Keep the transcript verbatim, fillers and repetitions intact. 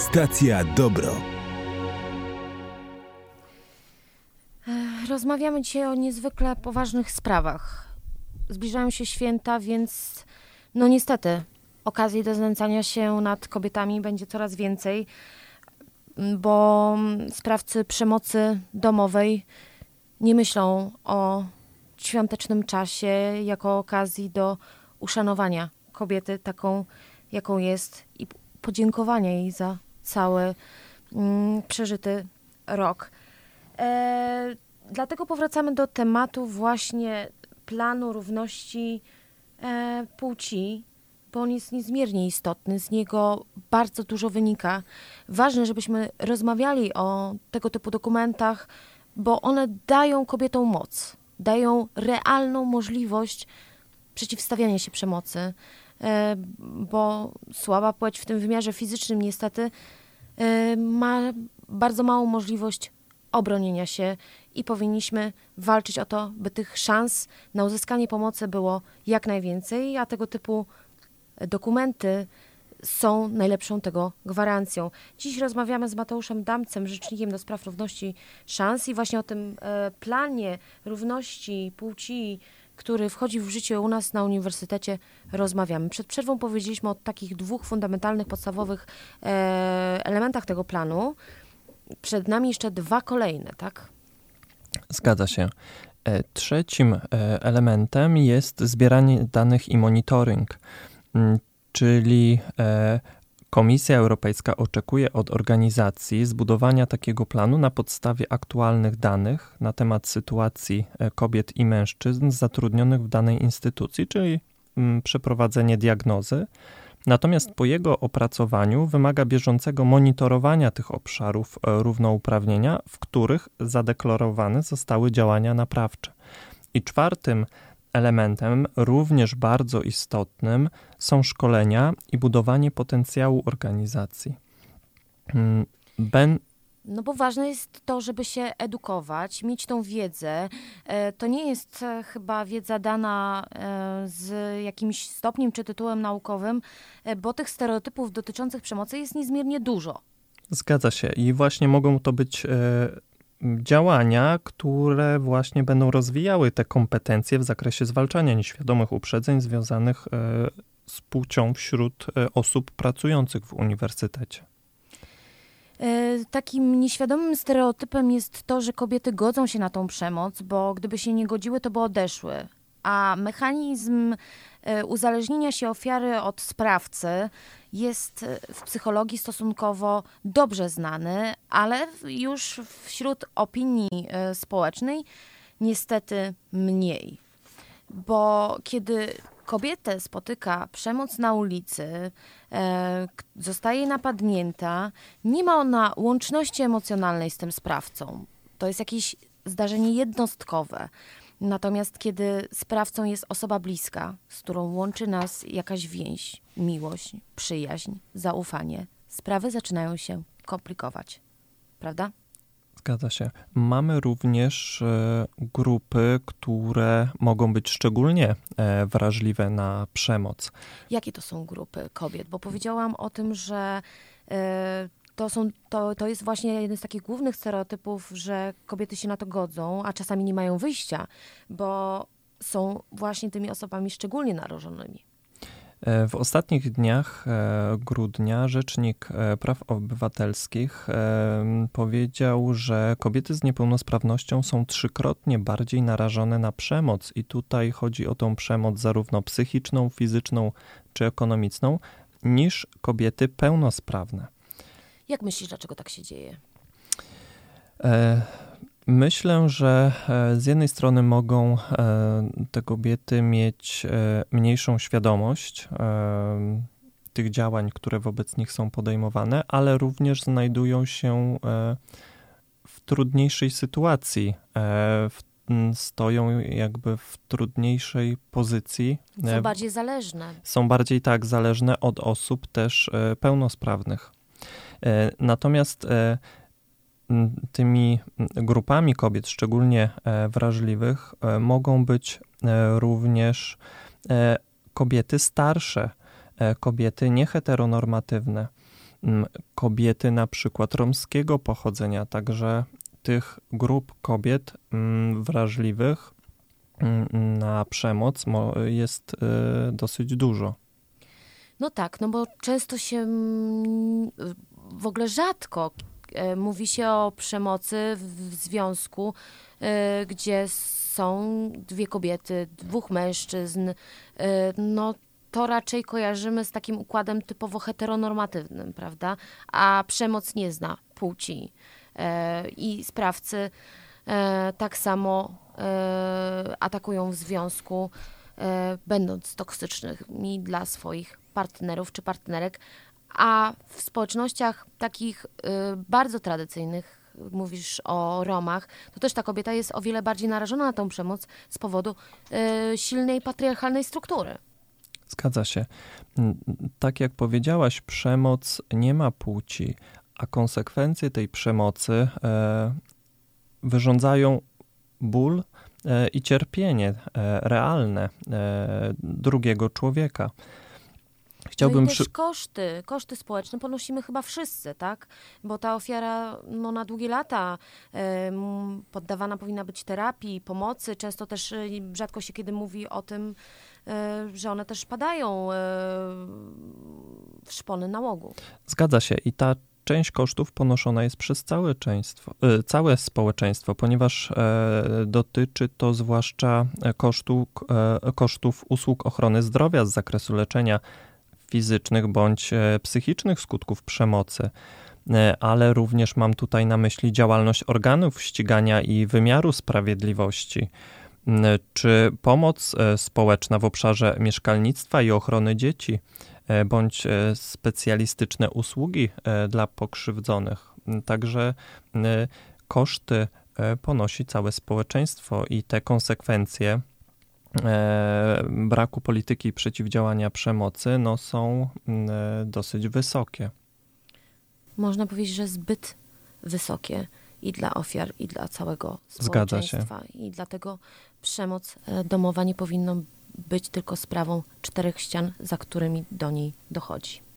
Stacja Dobro. Rozmawiamy dzisiaj o niezwykle poważnych sprawach. Zbliżają się święta, więc no niestety okazji do znęcania się nad kobietami będzie coraz więcej, bo sprawcy przemocy domowej nie myślą o świątecznym czasie jako okazji do uszanowania kobiety taką, jaką jest i podziękowania jej za cały mm, przeżyty rok. E, dlatego powracamy do tematu właśnie planu równości e, płci, bo on jest niezmiernie istotny, z niego bardzo dużo wynika. Ważne, żebyśmy rozmawiali o tego typu dokumentach, bo one dają kobietom moc, dają realną możliwość przeciwstawiania się przemocy, bo słaba płeć w tym wymiarze fizycznym niestety ma bardzo małą możliwość obronienia się i powinniśmy walczyć o to, by tych szans na uzyskanie pomocy było jak najwięcej, a tego typu dokumenty są najlepszą tego gwarancją. Dziś rozmawiamy z Mateuszem Damcem, rzecznikiem do spraw równości szans i właśnie o tym planie równości płci, który wchodzi w życie u nas na uniwersytecie, rozmawiamy. Przed przerwą powiedzieliśmy o takich dwóch fundamentalnych, podstawowych e, elementach tego planu. Przed nami jeszcze dwa kolejne, tak? Zgadza się. Trzecim elementem jest zbieranie danych i monitoring, czyli Komisja Europejska oczekuje od organizacji zbudowania takiego planu na podstawie aktualnych danych na temat sytuacji kobiet i mężczyzn zatrudnionych w danej instytucji, czyli przeprowadzenie diagnozy. Natomiast po jego opracowaniu wymaga bieżącego monitorowania tych obszarów równouprawnienia, w których zadeklarowane zostały działania naprawcze. I czwartym elementem, również bardzo istotnym, są szkolenia i budowanie potencjału organizacji. Ben... No bo ważne jest to, żeby się edukować, mieć tą wiedzę. To nie jest chyba wiedza dana z jakimś stopniem czy tytułem naukowym, bo tych stereotypów dotyczących przemocy jest niezmiernie dużo. Zgadza się i właśnie mogą to być działania, które właśnie będą rozwijały te kompetencje w zakresie zwalczania nieświadomych uprzedzeń związanych z płcią wśród osób pracujących w uniwersytecie. Takim nieświadomym stereotypem jest to, że kobiety godzą się na tą przemoc, bo gdyby się nie godziły, to by odeszły. A mechanizm uzależnienia się ofiary od sprawcy jest w psychologii stosunkowo dobrze znany, ale już wśród opinii społecznej niestety mniej. Bo kiedy kobietę spotyka przemoc na ulicy, e, zostaje napadnięta, nie ma ona łączności emocjonalnej z tym sprawcą. To jest jakieś zdarzenie jednostkowe. Natomiast kiedy sprawcą jest osoba bliska, z którą łączy nas jakaś więź, miłość, przyjaźń, zaufanie, sprawy zaczynają się komplikować. Prawda? Zgadza się. Mamy również e, grupy, które mogą być szczególnie e, wrażliwe na przemoc. Jakie to są grupy kobiet? Bo powiedziałam o tym, że e, to, są, to, to jest właśnie jeden z takich głównych stereotypów, że kobiety się na to godzą, a czasami nie mają wyjścia, bo są właśnie tymi osobami szczególnie narażonymi. W ostatnich dniach grudnia Rzecznik Praw Obywatelskich powiedział, że kobiety z niepełnosprawnością są trzykrotnie bardziej narażone na przemoc i tutaj chodzi o tą przemoc zarówno psychiczną, fizyczną czy ekonomiczną, niż kobiety pełnosprawne. Jak myślisz, dlaczego tak się dzieje? E- Myślę, że z jednej strony mogą te kobiety mieć mniejszą świadomość tych działań, które wobec nich są podejmowane, ale również znajdują się w trudniejszej sytuacji, stoją jakby w trudniejszej pozycji. Są bardziej zależne. Są bardziej tak zależne od osób też pełnosprawnych. Natomiast tymi grupami kobiet, szczególnie wrażliwych, mogą być również kobiety starsze, kobiety nieheteronormatywne. kobiety na przykład romskiego pochodzenia, także tych grup kobiet wrażliwych na przemoc jest dosyć dużo. No tak, no bo często się, w ogóle rzadko mówi się o przemocy w związku, gdzie są dwie kobiety, dwóch mężczyzn. No to raczej kojarzymy z takim układem typowo heteronormatywnym, prawda? A przemoc nie zna płci. I sprawcy tak samo atakują w związku, będąc toksycznymi dla swoich partnerów czy partnerek, a w społecznościach takich bardzo tradycyjnych, mówisz o Romach, to też ta kobieta jest o wiele bardziej narażona na tą przemoc z powodu silnej patriarchalnej struktury. Zgadza się. Tak jak powiedziałaś, przemoc nie ma płci, a konsekwencje tej przemocy wyrządzają ból i cierpienie realne drugiego człowieka. Chciałbym no i też przy... koszty, koszty społeczne ponosimy chyba wszyscy, tak? Bo ta ofiara no, na długie lata e, poddawana powinna być terapii, pomocy. Często też e, rzadko się kiedy mówi o tym, e, że one też padają e, w szpony nałogu. Zgadza się i ta część kosztów ponoszona jest przez całe, częństwo, e, całe społeczeństwo, ponieważ e, dotyczy to zwłaszcza kosztu, e, kosztów usług ochrony zdrowia z zakresu leczenia fizycznych bądź psychicznych skutków przemocy, ale również mam tutaj na myśli działalność organów ścigania i wymiaru sprawiedliwości, czy pomoc społeczna w obszarze mieszkalnictwa i ochrony dzieci, bądź specjalistyczne usługi dla pokrzywdzonych. Także koszty ponosi całe społeczeństwo i te konsekwencje braku polityki przeciwdziałania przemocy no, są dosyć wysokie. Można powiedzieć, że zbyt wysokie i dla ofiar, i dla całego społeczeństwa. Zgadza się. I dlatego przemoc domowa nie powinna być tylko sprawą czterech ścian, za którymi do niej dochodzi.